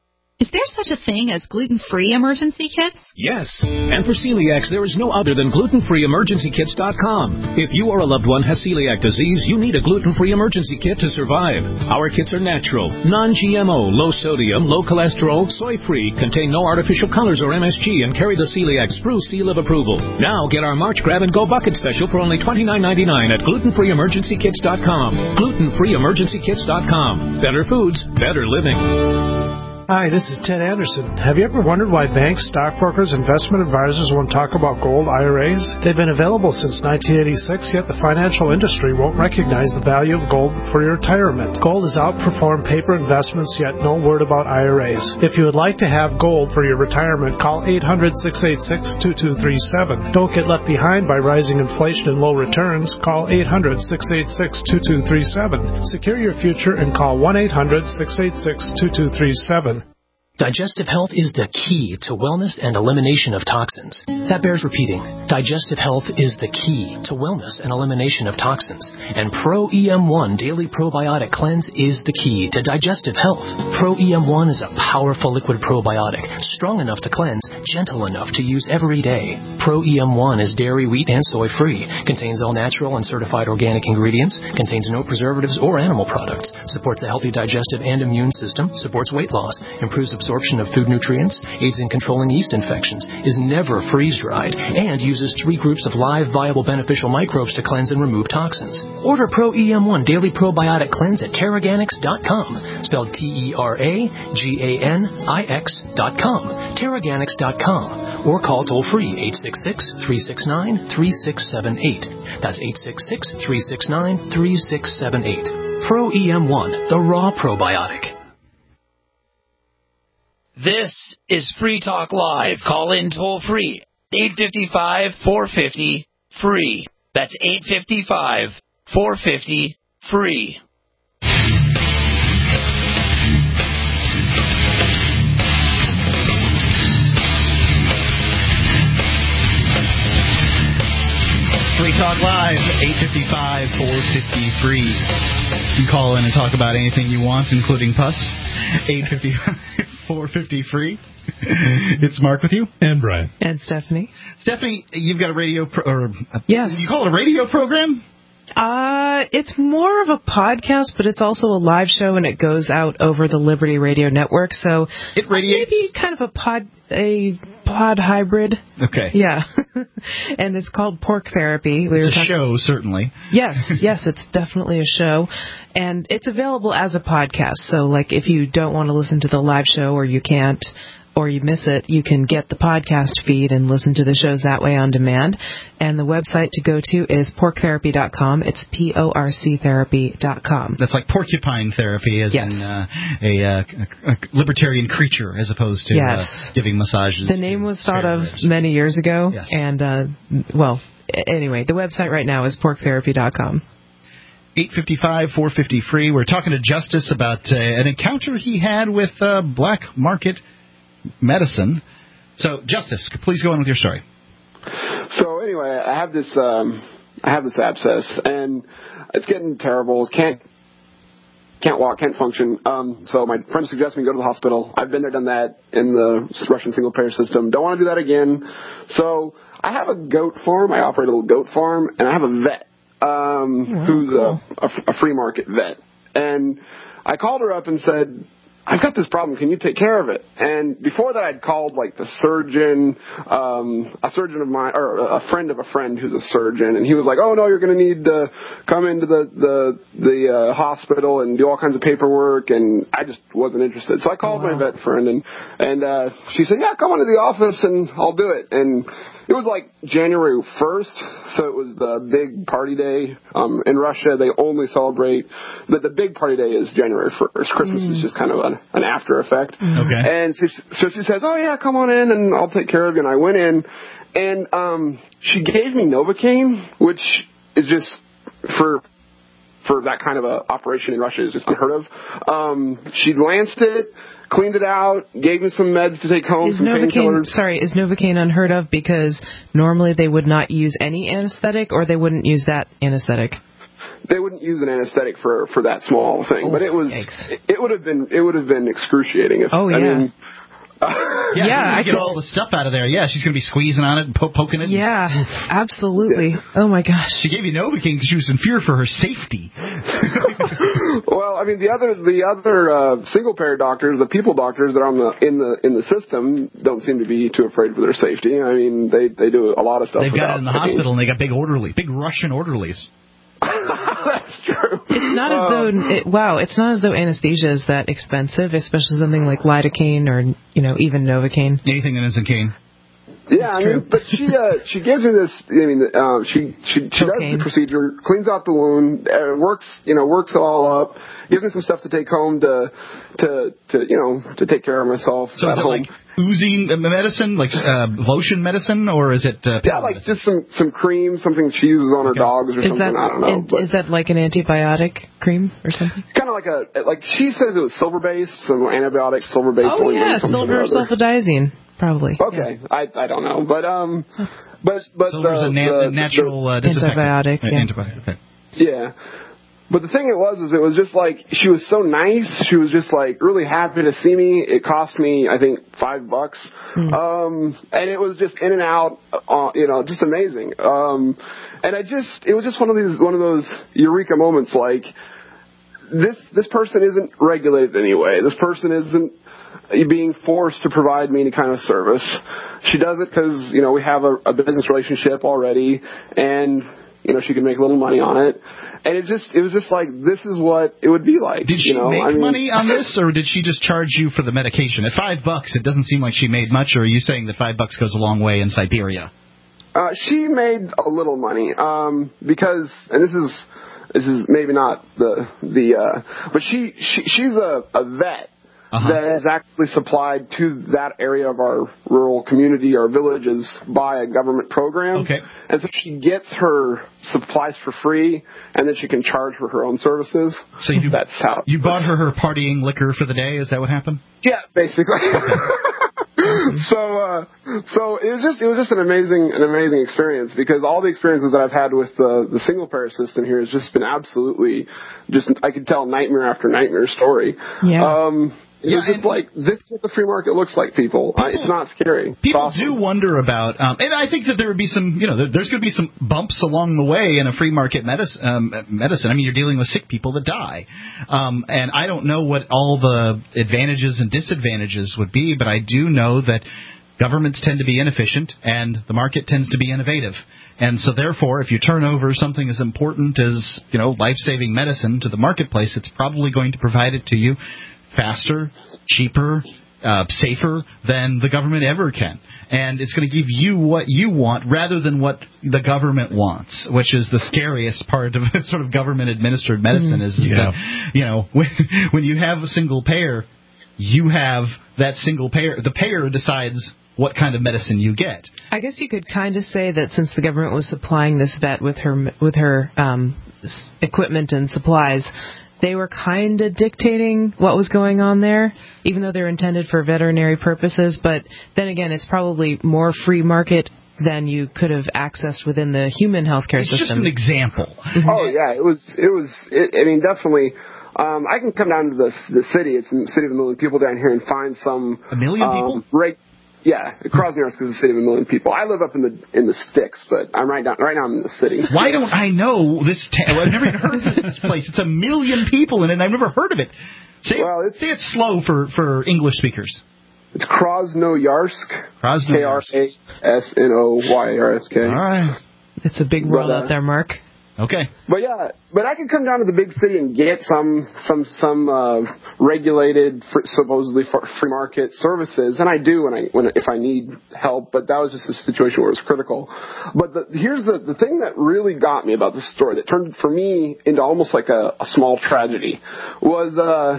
Is there such a thing as gluten-free emergency kits? Yes. And for celiacs, there is no other than gluten free emergency kits dot com. If you or a loved one has celiac disease, you need a gluten-free emergency kit to survive. Our kits are natural, non-G M O, low sodium, low cholesterol, soy-free, contain no artificial colors or M S G, and carry the celiac spruce seal of approval. Now get our March Grab and Go Bucket Special for only twenty-nine ninety-nine at gluten free emergency kits dot com. gluten free emergency kits dot com. Better foods, better living. Hi, this is Ted Anderson. Have you ever wondered why banks, stockbrokers, investment advisors won't talk about gold I R As? They've been available since nineteen eighty-six, yet the financial industry won't recognize the value of gold for your retirement. Gold has outperformed paper investments, yet no word about I R As. If you would like to have gold for your retirement, call eight hundred, six eight six, two two three seven. Don't get left behind by rising inflation and low returns. Call eight hundred, six eight six, two two three seven. Secure your future and call one eight hundred, six eight six, two two three seven. Digestive health is the key to wellness and elimination of toxins. That bears repeating. Digestive health is the key to wellness and elimination of toxins. And Pro E M one Daily Probiotic Cleanse is the key to digestive health. Pro E M one is a powerful liquid probiotic, strong enough to cleanse, gentle enough to use every day. Pro E M one is dairy, wheat, and soy-free, contains all natural and certified organic ingredients, contains no preservatives or animal products, supports a healthy digestive and immune system, supports weight loss, improves absorption of food nutrients, aids in controlling yeast infections, is never freeze-dried, and uses three groups of live, viable, beneficial microbes to cleanse and remove toxins. Order Pro E M one Daily Probiotic Cleanse at Teraganix dot com, spelled T E R A G A N I X dot com, Teraganix dot com, or call toll-free eight six six, three six nine, three six seven eight. That's eight six six, three six nine, three six seven eight. Pro E M one, the raw probiotic. This is Free Talk Live. Call in toll free. eight five five, four five zero, free. That's eight five five, four five zero, free. Free Talk Live, eight five five, four five zero, free. You can call in and talk about anything you want, including pus. eight five five, four five zero, free. It's Mark with you. And Brian. And Stephanie. Stephanie, you've got a radio... Pro- or a, yes. You call it a radio program? Uh, it's more of a podcast, but it's also a live show, and it goes out over the Liberty Radio Network. So it radiates. Maybe kind of a pod, a pod hybrid. Okay. Yeah, and it's called Pork Therapy. We it's were a talking, show, certainly. Yes, yes, it's definitely a show, and it's available as a podcast. So, like, if you don't want to listen to the live show, or you can't, or you miss it, you can get the podcast feed and listen to the shows that way on demand. And the website to go to is pork therapy dot com. It's P O R C therapy dot com. That's like porcupine therapy, as yes. in uh, a, uh, a, a libertarian creature, as opposed to yes. uh, giving massages. The name was thought of many years ago. Yes. And, uh, well, anyway, the website right now is pork therapy dot com. eight five five, four five zero, free. We're talking to Justice about uh, an encounter he had with uh, black market medicine. So, Justice, please go on with your story. So anyway, I have this um, I have this abscess, and it's getting terrible. Can't can't walk, can't function. Um, so my friend suggests me go to the hospital. I've been there, done that in the Russian single payer system. Don't want to do that again. So I have a goat farm. I operate a little goat farm, and I have a vet um, oh, who's cool. a, a, a free market vet. And I called her up and said, I've got this problem. Can you take care of it? And before that, I'd called like the surgeon, um, a surgeon of mine, or a friend of a friend who's a surgeon, and he was like, "Oh no, you're going to need to come into the the the uh, hospital and do all kinds of paperwork." And I just wasn't interested. So I called oh, wow. my vet friend, and and uh, she said, "Yeah, come on to the office and I'll do it." And it was like January first, so it was the big party day. Um, in Russia, they only celebrate, but the big party day is January first. Christmas mm. is just kind of an, an after effect. Okay. And so, so she says, "Oh yeah, come on in and I'll take care of you." And I went in, and um, she gave me Novocaine, which is just for for that kind of a operation in Russia is just unheard of. Um, she lanced it, cleaned it out, gave me some meds to take home, is some painkillers. Sorry, is Novocaine unheard of because normally they would not use any anesthetic, or they wouldn't use that anesthetic? they wouldn't use an anesthetic for for that small thing. Oh, but it was it, it would have been it would have been excruciating. If, oh yeah. I mean, yeah, yeah I get all the stuff out of there. Yeah, she's going to be squeezing on it and po- poking it. Yeah, absolutely. Yeah. Oh, my gosh. She gave you Novocaine because she was in fear for her safety. Well, I mean, the other the other uh, single-payer doctors, the people doctors that are on the in the in the system, don't seem to be too afraid for their safety. I mean, they, they do a lot of stuff. They've got it in the taking. hospital, and they got big orderly, big Russian orderlies. That's true. It's not as though it, wow. It's not as though anesthesia is that expensive, especially something like lidocaine or you know even Novocaine. Anything that isn't cane. Yeah, I mean, but she uh, she gives me this. I mean, uh, she she she does the procedure, cleans out the wound, uh, works you know works it all up, gives me some stuff to take home to to to you know to take care of myself. So is it home. like oozing medicine, like uh, lotion medicine, or is it? Uh, yeah, like medicine? just some some cream, something she uses on her okay. dogs or is something. That, I don't know. But is that like an antibiotic cream or something? Kind of like a like she says it was silver based, some antibiotic silver based. Oh yeah, silver sulfadizine. Probably. Okay, yeah. I I don't know, but um, but but Silver's the, a na- the, natural the, uh, antibiotic. Yeah. Yeah. Antibiotic. Okay. Yeah, but the thing it was is it was just like she was so nice. She was just like really happy to see me. It cost me I think five bucks, mm. um, and it was just in and out, uh, you know, just amazing. Um, and I just it was just one of these one of those eureka moments like. This this person isn't regulated in any way. This person isn't being forced to provide me any kind of service. She does it because, you know, we have a, a business relationship already, and, you know, she can make a little money on it. And it just, it was just like, this is what it would be like. Did she you know? make I mean, money on this, or did she just charge you for the medication? At five bucks, it doesn't seem like she made much, or are you saying that five bucks goes a long way in Siberia? Uh, she made a little money, um, because, and this is, this is maybe not the, the, uh, but she, she she's a, a vet. Uh-huh. That is actually supplied to that area of our rural community, our villages, by a government program. Okay. And so she gets her supplies for free, and then she can charge for her own services. So you, that's how you bought her her partying liquor for the day? Is that what happened? Yeah, basically. so, uh, so it was just it was just an amazing an amazing experience because all the experiences that I've had with the the single payer system here has just been absolutely just I could tell nightmare after nightmare story. Yeah. Um, It yeah, was just like, this is what the free market looks like, people. people uh, it's not scary. People awesome. do wonder about, um, and I think that there would be some, you know, there, there's going to be some bumps along the way in a free market medicine. Um, medicine. I mean, you're dealing with sick people that die. Um, and I don't know what all the advantages and disadvantages would be, but I do know that governments tend to be inefficient and the market tends to be innovative. And so therefore, if you turn over something as important as, you know, life-saving medicine to the marketplace, it's probably going to provide it to you faster, cheaper, uh, safer than the government ever can. And it's going to give you what you want rather than what the government wants, which is the scariest part of sort of government-administered medicine is, is yeah. that, you know, when, when you have a single payer, you have that single payer. The payer decides what kind of medicine you get. I guess you could kind of say that since the government was supplying this vet with her with her um, equipment and supplies, they were kind of dictating what was going on there, even though they're intended for veterinary purposes. But then again, it's probably more free market than you could have accessed within the human healthcare it's system. It's just an example. Mm-hmm. Oh, yeah, it was, it was, it, I mean, definitely. Um, I can come down to the, the city, it's a city of a million people down here, and find some... A million um, people? Reg- Yeah, Krasnoyarsk is a city of a million people. I live up in the in the sticks, but I'm right down right now. I'm in the city. Why don't I know this? Ta- I've never even heard of this place. It's a million people in it, and I've never heard of it. Say, well, it's, say it's slow for, for English speakers. It's Krasnoyarsk. Krasnoyarsk. K R A S N O Y R S K. All right. It's a big world but, uh, out there, Mark. Okay. But yeah, but I could come down to the big city and get some some some uh, regulated, fr- supposedly free market services, and I do when I when if I need help. But that was just a situation where it was critical. But the, here's the the thing that really got me about this story that turned for me into almost like a, a small tragedy was. Uh,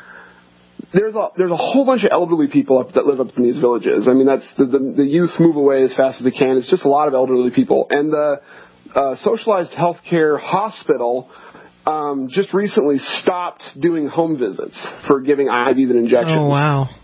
There's a there's a whole bunch of elderly people up that live up in these villages. I mean, that's the, the the youth move away as fast as they can. It's just a lot of elderly people, and the uh, socialized healthcare hospital um, just recently stopped doing home visits for giving I Vs and injections. Oh wow!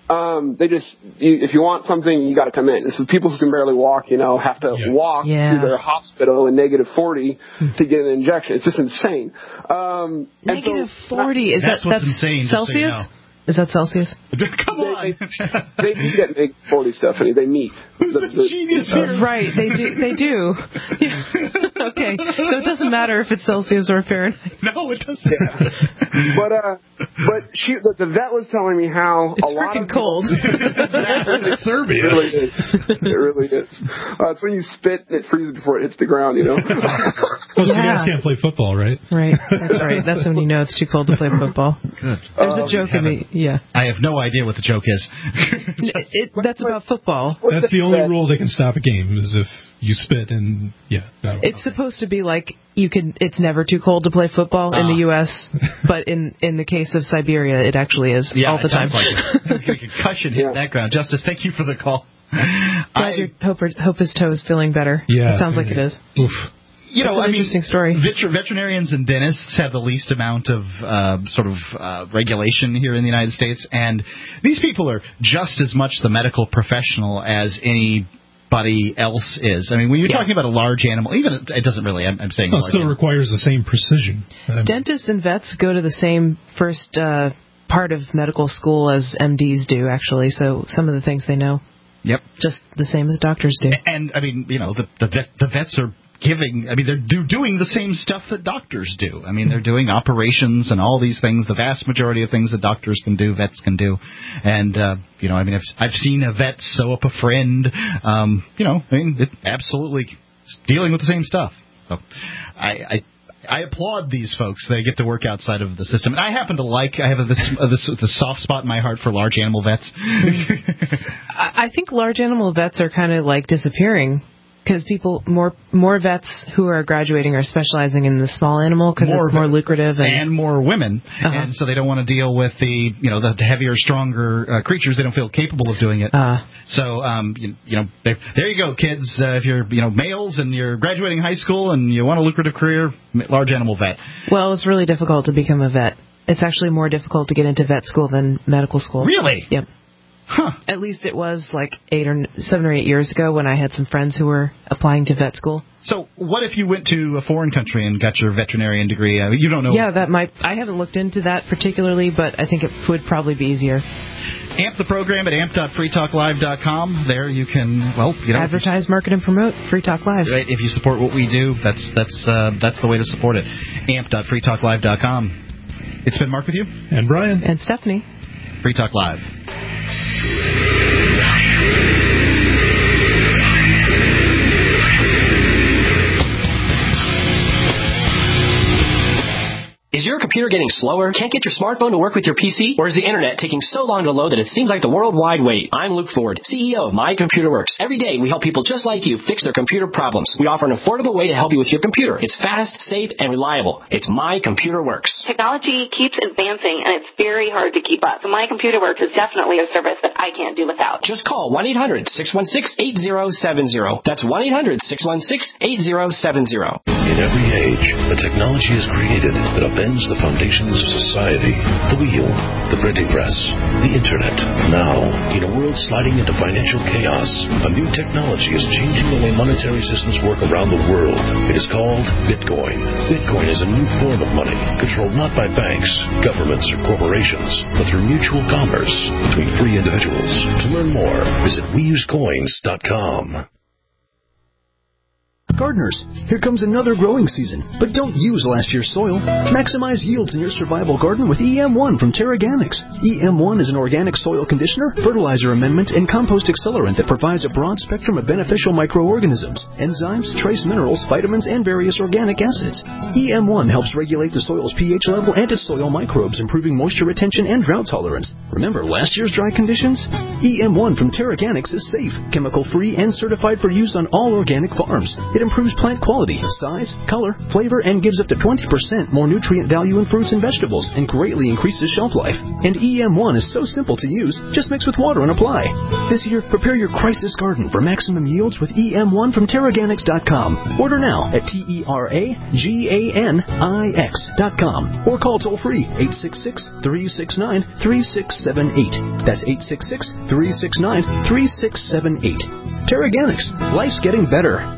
Um, they just, you, if you want something, you got to come in. This is people who can barely walk, you know, have to yeah. walk yeah. to their hospital in negative forty to get an injection. It's just insane. Um, negative so, forty is that's that what's that's insane, Celsius? So you know. Is that Celsius? Come on. They, they meet at negative forty, Stephanie. They meet. Who's the, the genius uh, here? Right, they do. They do. Yeah. Okay, so it doesn't matter if it's Celsius or Fahrenheit. No, it doesn't. Yeah. But uh, but she, the, the vet was telling me how it's a lot freaking of cold. It's Serbia. It really is. It really is. Uh, it's when you spit and it freezes before it hits the ground. You know. Oh, so yeah. you guys can't play football, right? Right. That's right. That's when you know it's too cold to play football. Good. There's Um, a joke in the yeah. I have no idea what the joke is. it, that's about football. That's the only rule that can stop a game is if you spit and yeah. No, it's okay. Supposed to be like you can. It's never too cold to play football uh. in the U S, but in in the case of Siberia, it actually is yeah, all the it time. Sounds like it. A concussion hit yeah. the background. Justice, thank you for the call. Glad your hope, hope his toe is feeling better. Yeah, it sounds yeah. like it is. Oof. You know, That's an I mean, interesting story. Veter- veterinarians and dentists have the least amount of uh, sort of uh, regulation here in the United States, and these people are just as much the medical professional as anybody else is. I mean, when you're yeah. talking about a large animal, even it doesn't really. I'm, I'm saying well, it still animal. requires the same precision. Um, Dentists and vets go to the same first uh, part of medical school as M Ds do, actually. So some of the things they know. Yep. Just the same as doctors do. And, I mean, you know, the the, vet, the vets are giving, I mean, they're do, doing the same stuff that doctors do. I mean, they're doing operations and all these things. The vast majority of things that doctors can do, vets can do. And, uh, you know, I mean, I've, I've seen a vet sew up a friend. Um, you know, I mean, it absolutely dealing with the same stuff. So I... I I applaud these folks. They get to work outside of the system. And I happen to like, I have a, this, uh, this it's a soft spot in my heart for large animal vets. I think large animal vets are kind of like disappearing because people, more more vets who are graduating are specializing in the small animal because it's more lucrative. And, and more women. Uh-huh. And so they don't want to deal with the, you know, the heavier, stronger uh, creatures. They don't feel capable of doing it. Uh, so, um, you, you know, there, there you go, kids. Uh, if you're, you know, males and you're graduating high school and you want a lucrative career, large animal vet. Well, it's really difficult to become a vet. It's actually more difficult to get into vet school than medical school. Really? Yep. Huh. At least it was like eight or seven or eight years ago when I had some friends who were applying to vet school. So what if you went to a foreign country and got your veterinarian degree? Uh, you don't know. Yeah, that might. I haven't looked into that particularly, but I think it would probably be easier. Amp the program at amp dot free talk live dot com. There you can, well, you know, advertise, you, market, and promote Free Talk Live. Right. If you support what we do, that's that's uh, that's the way to support it. amp dot free talk live dot com. It's been Mark with you. And Brian. And Stephanie. Free Talk Live. Is your computer getting slower? Can't get your smartphone to work with your P C? Or is the internet taking so long to load that it seems like the worldwide wait? I'm Luke Ford, C E O of My Computer Works. Every day we help people just like you fix their computer problems. We offer an affordable way to help you with your computer. It's fast, safe, and reliable. It's My Computer Works. Technology keeps advancing and it's very hard to keep up. So My Computer Works is definitely a service that I can't do without. Just call one eight hundred six one six eight zero seven zero. That's one eight hundred six one six eight zero seven zero. In every age, a technology is created that upends the foundations of society. The wheel, the printing press, the internet. Now, in a world sliding into financial chaos, a new technology is changing the way monetary systems work around the world. It is called Bitcoin. Bitcoin is a new form of money, controlled not by banks, governments, or corporations, but through mutual commerce between free individuals. To learn more, visit we use coins dot com. Gardeners, here comes another growing season, but don't use last year's soil. Maximize yields in your survival garden with E M one from Terraganics. E M one is an organic soil conditioner, fertilizer amendment, and compost accelerant that provides a broad spectrum of beneficial microorganisms, enzymes, trace minerals, vitamins, and various organic acids. E M one helps regulate the soil's pH level and its soil microbes, improving moisture retention and drought tolerance. Remember last year's dry conditions? E M one from Terraganics is safe, chemical-free, and certified for use on all organic farms. It improves plant quality, size, color, flavor, and gives up to twenty percent more nutrient value in fruits and vegetables and greatly increases shelf life. And E M one is so simple to use, just mix with water and apply. This year, prepare your crisis garden for maximum yields with E M one from Terraganics dot com. Order now at T E R A G A N I X dot com or call toll free eight six six, three six nine, three six seven eight. That's eight six six, three six nine, three six seven eight. Terraganics. Life's getting better.